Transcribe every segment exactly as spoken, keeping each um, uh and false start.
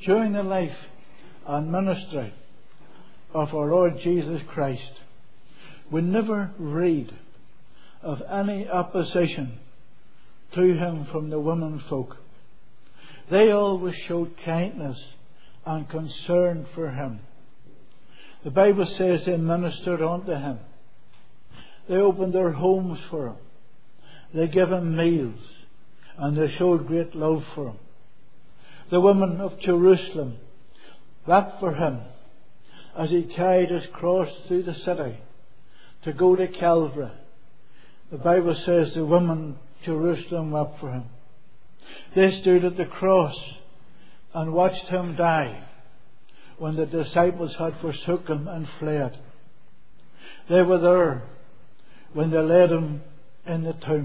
during the life and ministry of our Lord Jesus Christ, we never read of any opposition to him from the women folk. They always showed kindness and concern for him. The Bible says they ministered unto him. They opened their homes for him. They gave him meals, and they showed great love for him. The women of Jerusalem wept for him as he carried his cross through the city to go to Calvary. The Bible says the women of Jerusalem wept for him. They stood at the cross and watched him die when the disciples had forsaken him and fled. They were there when they laid him in the tomb.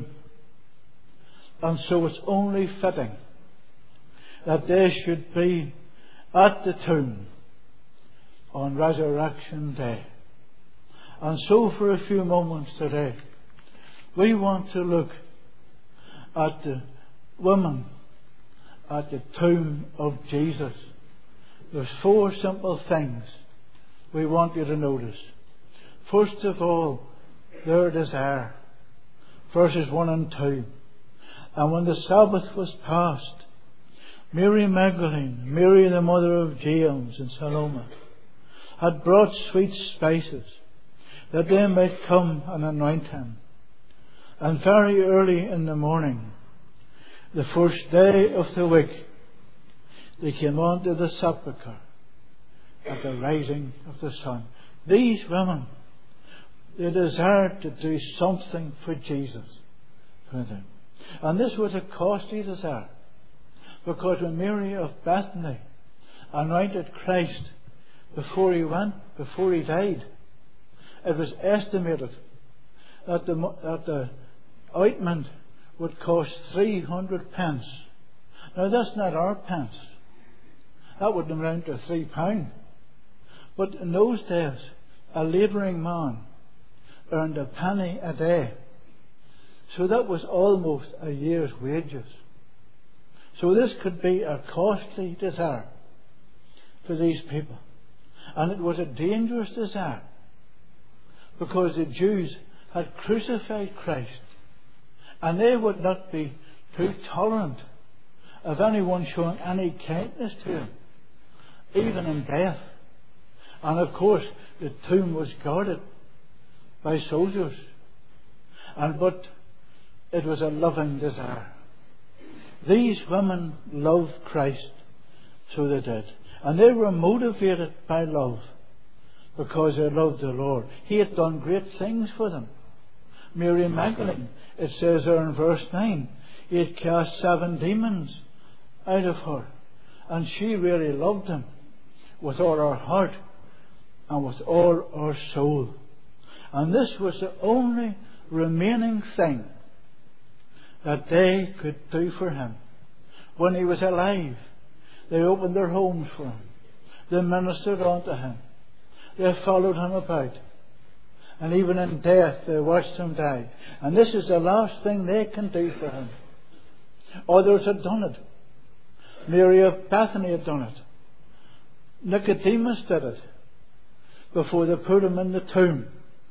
And so it's only fitting that they should be at the tomb on Resurrection Day. And so for a few moments today, we want to look at the women at the tomb of Jesus. There's four simple things we want you to notice. First of all, their desire. Verses one and two. And when the Sabbath was past, Mary Magdalene, Mary the mother of James and Salome, had brought sweet spices, that they might come and anoint him. And very early in the morning, the first day of the week, they came on to the sepulchre at the rising of the sun. These women, they desired to do something for Jesus. And this was a costly desire, because when Mary of Bethany anointed Christ before he went, before he died, it was estimated that the, that the ointment would cost three hundred pence. Now that's not our pence. That would amount to three pounds. But in those days, a labouring man earned a penny a day. So that was almost a year's wages. So this could be a costly desire for these people. And it was a dangerous desire, because the Jews had crucified Christ, and they would not be too tolerant of anyone showing any kindness to him, even in death. And of course, the tomb was guarded by soldiers. And but it was a loving desire. These women loved Christ, so they did. And they were motivated by love, because they loved the Lord. He had done great things for them. Mary Magdalene, it says there in verse nine, he had cast seven demons out of her. And she really loved him with all her heart and with all her soul. And this was the only remaining thing that they could do for him. When he was alive, they opened their homes for him. They ministered unto him. They followed him about. And even in death, they watched him die. And this is the last thing they can do for him. Others had done it. Mary of Bethany had done it. Nicodemus did it before they put him in the tomb.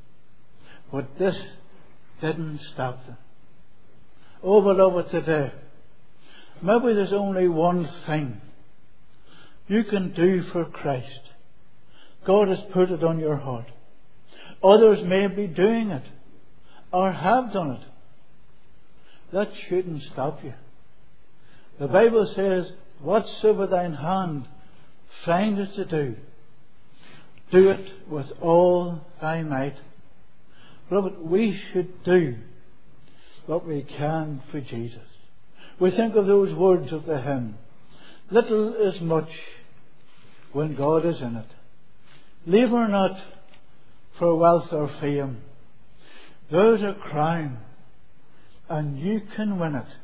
But this didn't stop them. Oh, beloved, today, maybe there's only one thing you can do for Christ. God has put it on your heart. Others may be doing it or have done it. That shouldn't stop you. The Bible says, whatsoever thine hand findeth to do, do it with all thy might. Beloved, we should do what we can for Jesus. We think of those words of the hymn, little is much when God is in it. Labour not for wealth or fame. There's a crown, and you can win it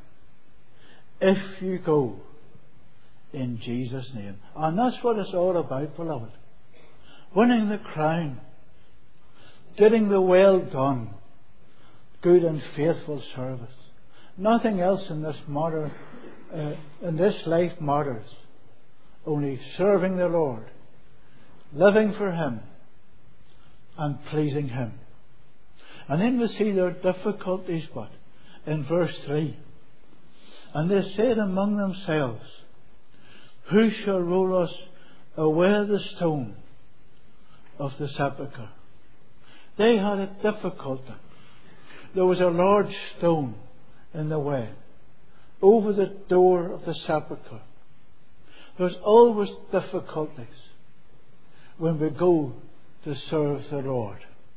if you go in Jesus' name. And that's what it's all about, beloved. Winning the crown, getting the well done, good and faithful service. Nothing else in this matter, uh, in this life matters only serving the Lord, living for Him and pleasing Him. And then we see their difficulties, but in verse three, and they said among themselves, who shall roll us away the stone of the sepulchre? They had a difficulty. There was a large stone in the way over the door of the sepulchre. There's always difficulties when we go to serve the Lord,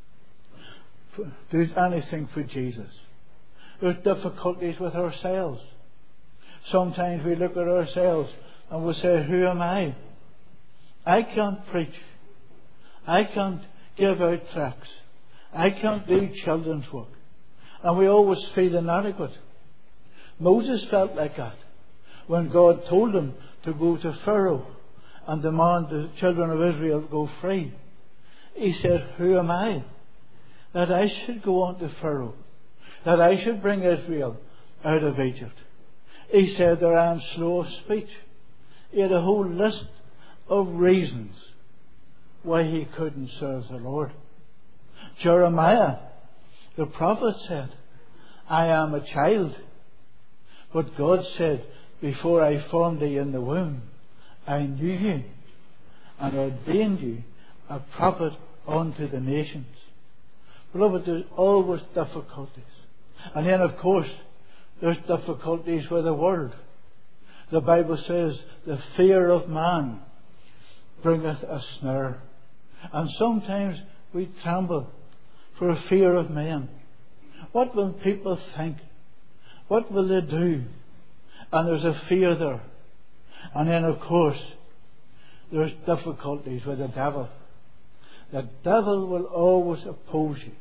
do anything for Jesus. There's difficulties with ourselves. Sometimes we look at ourselves and we say, who am I? I can't preach. I can't give out tracts. I can't do children's work. And we always feel inadequate. Moses felt like that when God told him to go to Pharaoh and demand the children of Israel go free. He said, who am I that I should go on to Pharaoh, that I should bring Israel out of Egypt? He said that I am slow of speech. He had a whole list of reasons why he couldn't serve the Lord. Jeremiah, the prophet, said, I am a child. But God said, before I formed thee in the womb, I knew you and ordained you a prophet unto the nations. Beloved, there's always difficulties. And then, of course, there's difficulties with the world. The Bible says, the fear of man bringeth a snare. And sometimes we tremble for fear of men. What will people think? What will they do? And there's a fear there. And then, of course, there's difficulties with the devil. The devil will always oppose you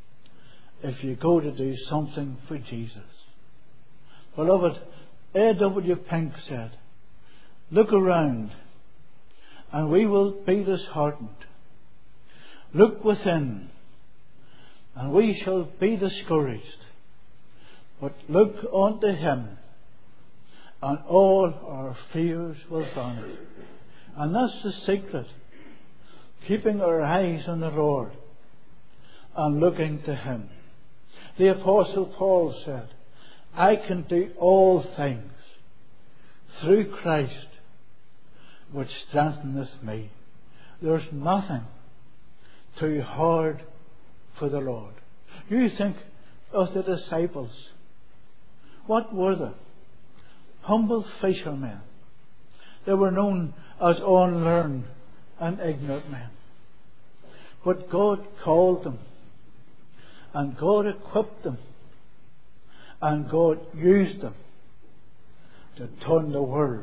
if you go to do something for Jesus. Beloved, A W Pink said, look around and we will be disheartened. Look within and we shall be discouraged. But look unto Him and all our fears will vanish. And that's the secret. Keeping our eyes on the Lord and looking to Him. The Apostle Paul said, I can do all things through Christ which strengtheneth me. There's nothing too hard for the Lord. You think of the disciples. What were they? Humble fishermen. They were known as unlearned and ignorant men. But God called them, and God equipped them, and God used them to turn the world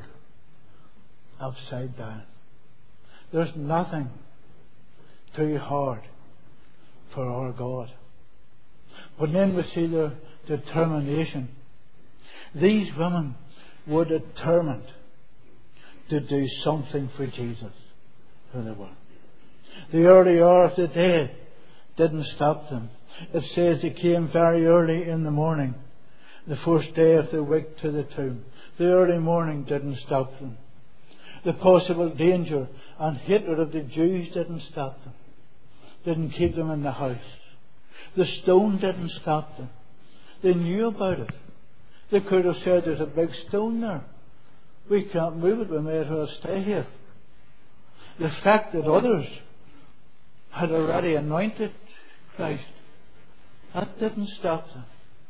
upside down. There's nothing too hard for our God. But then we see their determination. These women were determined to do something for Jesus. Who they were. The early hour of the day didn't stop them. It says they came very early in the morning, the first day of the week, to the tomb. The early morning didn't stop them. The possible danger and hatred of the Jews didn't stop them. Didn't keep them in the house. The stone didn't stop them. They knew about it. They could have said, there's a big stone there. We can't move it. We may as well stay here. The fact that others had already anointed Christ, that didn't stop them.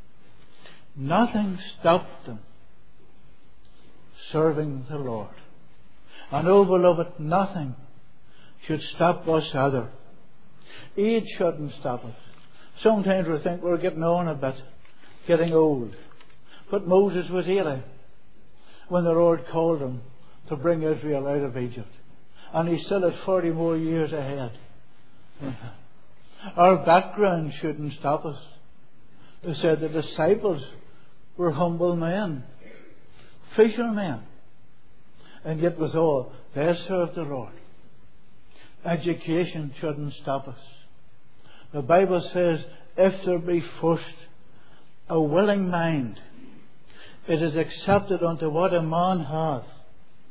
Nothing stopped them serving the Lord. And oh, beloved, nothing should stop us either. Age shouldn't stop us. Sometimes we think we're getting on a bit, getting old. But Moses was eighty when the Lord called him to bring Israel out of Egypt. And he still had forty more years ahead. Our background shouldn't stop us. They said the disciples were humble men, fishermen, and yet withal they served the Lord. Education shouldn't stop us. The Bible says, if there be first a willing mind, it is accepted unto what a man hath,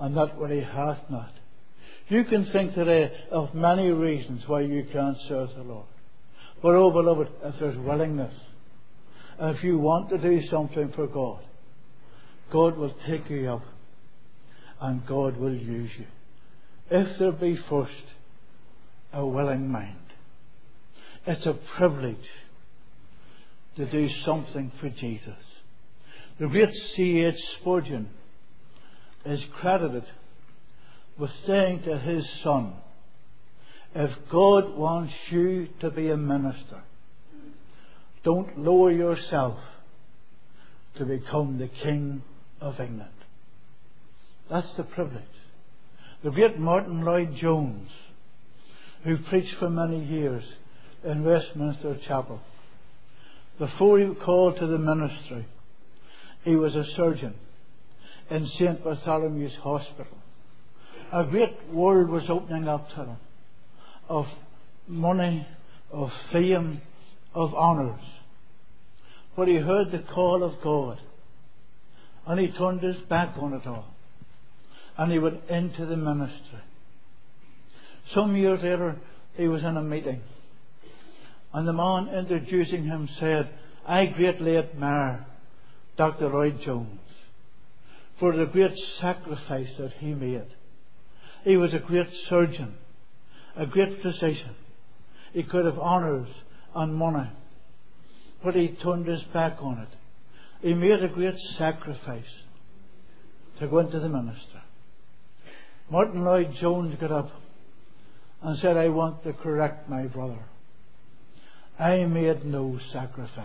and that what he hath not. You can think today of many reasons why you can't serve the Lord. But oh beloved, if there's willingness, and if you want to do something for God, God will take you up and God will use you. If there be first a willing mind. It's a privilege to do something for Jesus. The great C H Spurgeon is credited with saying to his son, if God wants you to be a minister, don't lower yourself to become the King of England. That's the privilege. The great Martin Lloyd-Jones, who preached for many years in Westminster Chapel, before he was called to the ministry, he was a surgeon in Saint Bartholomew's Hospital. A great world was opening up to him of money, of fame, of honours. But he heard the call of God and he turned his back on it all and he went into the ministry. Some years later he was in a meeting and the man introducing him said, I greatly admire Doctor Lloyd-Jones for the great sacrifice that he made. He was a great surgeon, a great physician. He could have honours and money, but he turned his back on it. He made a great sacrifice to go into the ministry. Martin Lloyd-Jones got up and said, I want to correct my brother. I made no sacrifice.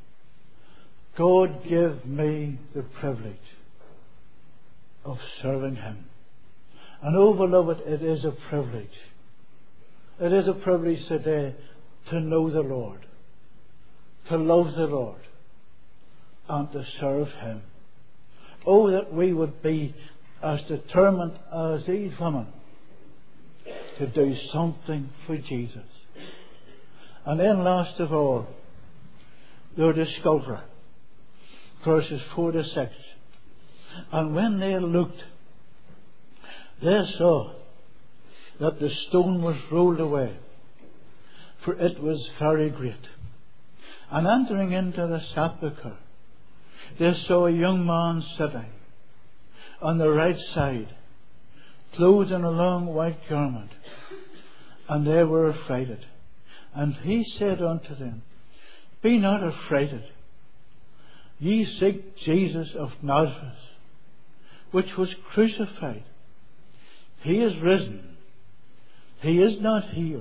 God gave me the privilege of serving Him. And oh beloved, it is a privilege. It is a privilege today to know the Lord, to love the Lord, and to serve Him. Oh, that we would be as determined as these women to do something for Jesus. And then last of all, their discoverer, verses four to six. And when they looked, they saw that the stone was rolled away, for it was very great. And entering into the sepulchre, they saw a young man sitting on the right side, clothed in a long white garment, and they were affrighted. And he said unto them, Be not affrighted. Ye seek Jesus of Nazareth, which was crucified. He is risen. He is not here.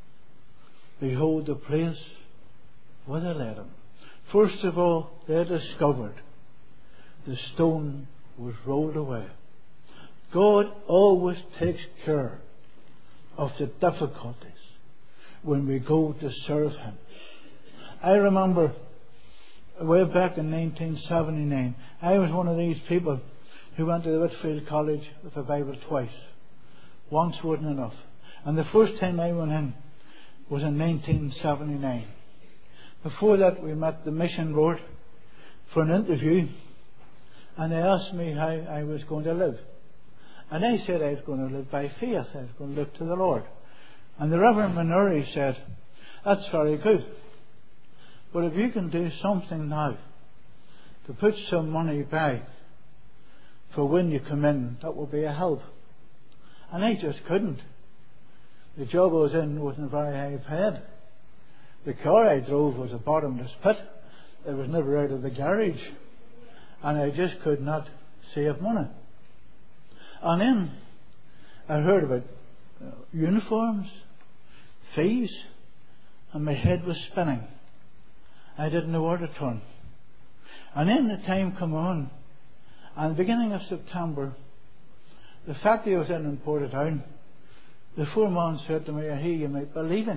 Behold the place where they laid him. First of all, they discovered the stone was rolled away. God always takes care of the difficulties when we go to serve Him. I remember way back in nineteen seventy-nine, I was one of these people who went to the Whitfield College with a Bible twice. Once wasn't enough. And the first time I went in was in nineteen seventy-nine. Before that, we met the mission board for an interview, and they asked me how I was going to live. And I said I was going to live by faith. I was going to live to the Lord. And the Reverend Manuri said, That's very good. But if you can do something now to put some money by for when you come in, that will be a help. And I just couldn't. The job I was in wasn't very high paid. The car I drove was a bottomless pit. It was never out of the garage. And I just could not save money. And then I heard about uh, uniforms, fees, and my head was spinning. I didn't know where to turn. And then the time come on, and the beginning of September, the factory I was in in Portadown, the foreman said to me, I hear you might be leaving.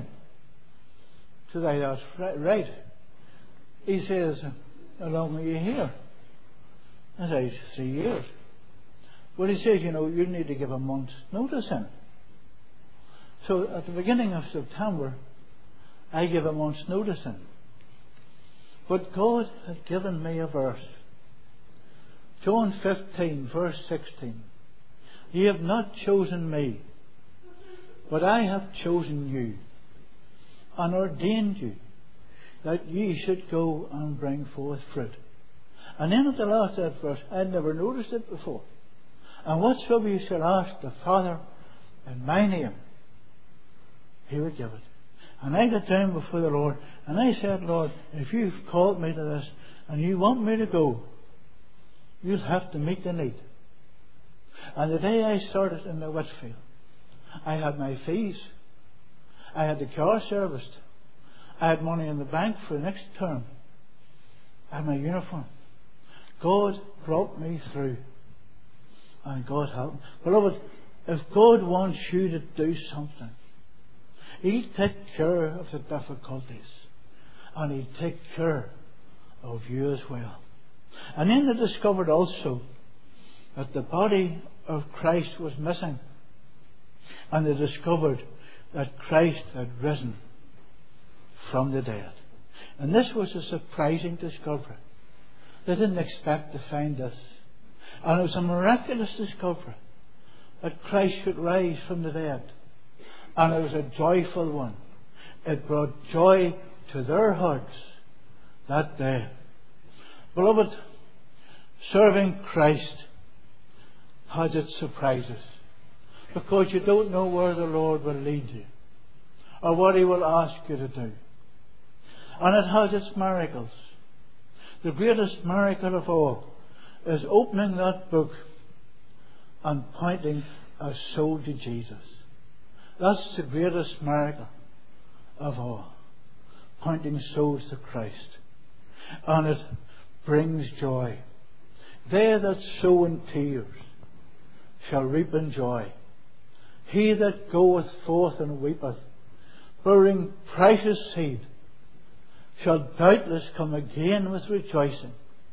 So I thought, right, right. He says, how long are you here? I said, three years. Well, he says, you know, you need to give a month's notice in. So at the beginning of September, I gave a month's notice in. But God had given me a verse. John fifteen, verse sixteen. Ye have not chosen me, but I have chosen you and ordained you that ye should go and bring forth fruit. And then at the last of that verse, I had never noticed it before. And whatsoever you shall ask the Father in my name, He will give it. And I got down before the Lord and I said, Lord, if you've called me to this and you want me to go, you'll have to meet the need. And the day I started in the Whitfield, I had my fees. I had the car serviced. I had money in the bank for the next term. I had my uniform. God brought me through. And God helped me. Beloved, if God wants you to do something, He'll take care of the difficulties. And He'll take care of you as well. And then they discovered also that the body of Christ was missing. And they discovered that Christ had risen from the dead. And this was a surprising discovery. They didn't expect to find this. And it was a miraculous discovery that Christ should rise from the dead. And it was a joyful one. It brought joy to their hearts that day. Beloved, serving Christ has its surprises, because you don't know where the Lord will lead you or what He will ask you to do. And it has its miracles. The greatest miracle of all is opening that book and pointing a soul to Jesus. That's the greatest miracle of all. Pointing souls to Christ. And it brings joy. They that sow in tears shall reap in joy. He that goeth forth and weepeth, bearing precious seed, shall doubtless come again with rejoicing,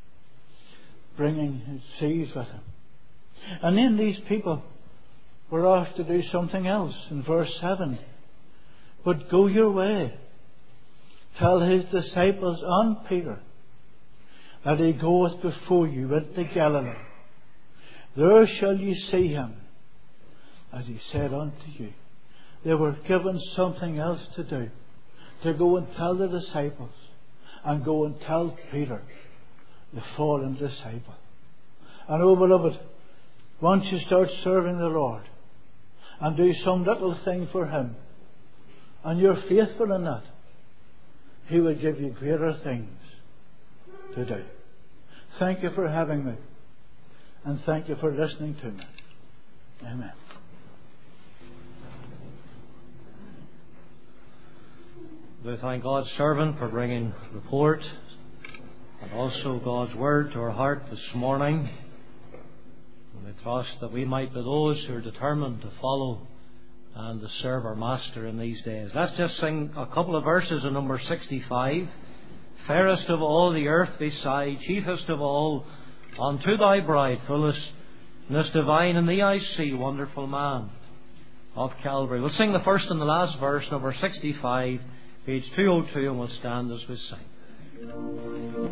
bringing his seeds with him. And then these people were asked to do something else in verse seven. But go your way. Tell his disciples and Peter that he goeth before you into Galilee. There shall you see him, as he said unto you. They were given something else to do. To go and tell the disciples. And go and tell Peter, the fallen disciple. And oh beloved, once you start serving the Lord and do some little thing for Him, and you're faithful in that, He will give you greater things to do. Thank you for having me. And thank you for listening to me. Amen. We thank God's servant for bringing report and also God's word to our heart this morning. And we trust that we might be those who are determined to follow and to serve our Master in these days. Let's just sing a couple of verses in number sixty-five. Fairest of all the earth beside, chiefest of all, unto thy bride, fullness divine in thee I see, wonderful man of Calvary. We'll sing the first and the last verse, number sixty-five, page two oh two, and we'll stand as we sing.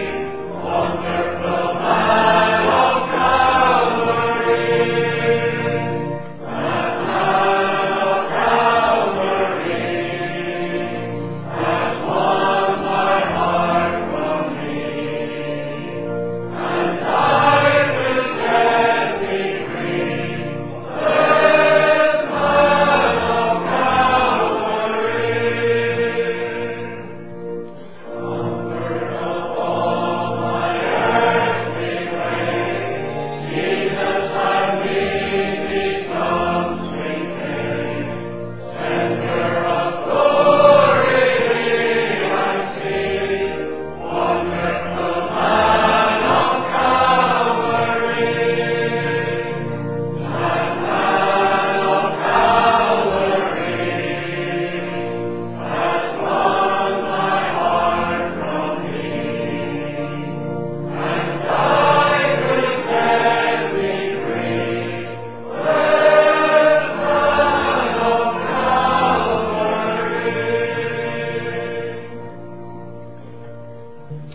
Wonderful man of Calvary.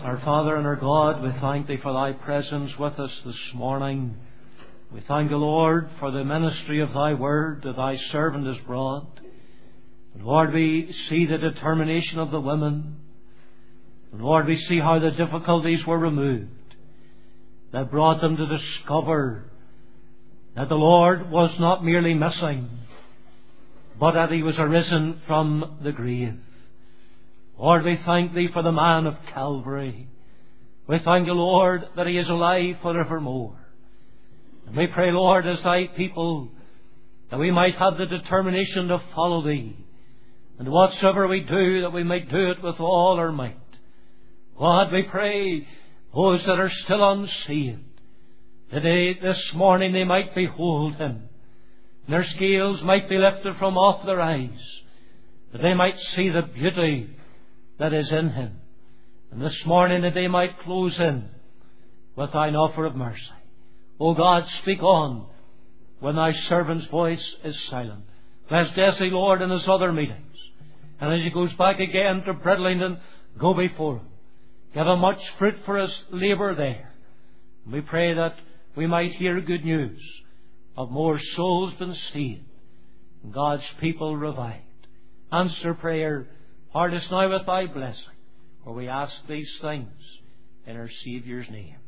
Our Father and our God, we thank Thee for Thy presence with us this morning. We thank Thee, Lord, for the ministry of Thy word that Thy servant has brought. And Lord, we see the determination of the women. And Lord, we see how the difficulties were removed that brought them to discover that the Lord was not merely missing, but that He was arisen from the grave. Lord, we thank Thee for the man of Calvary. We thank You, Lord, that He is alive forevermore. And we pray, Lord, as Thy people, that we might have the determination to follow Thee. And whatsoever we do, that we might do it with all our might. God, we pray those that are still unsaved, that they, this morning they might behold Him. And their scales might be lifted from off their eyes, that they might see the beauty that is in Him. And this morning that they might close in with Thine offer of mercy. O God, speak on when Thy servant's voice is silent. Bless Jesse, Lord, in his other meetings. And as he goes back again to Bridlington, go before him. Give him much fruit for his labour there. And we pray that we might hear good news of more souls being saved and God's people revived. Answer prayer. Heart us now with Thy blessing, for we ask these things in our Saviour's name.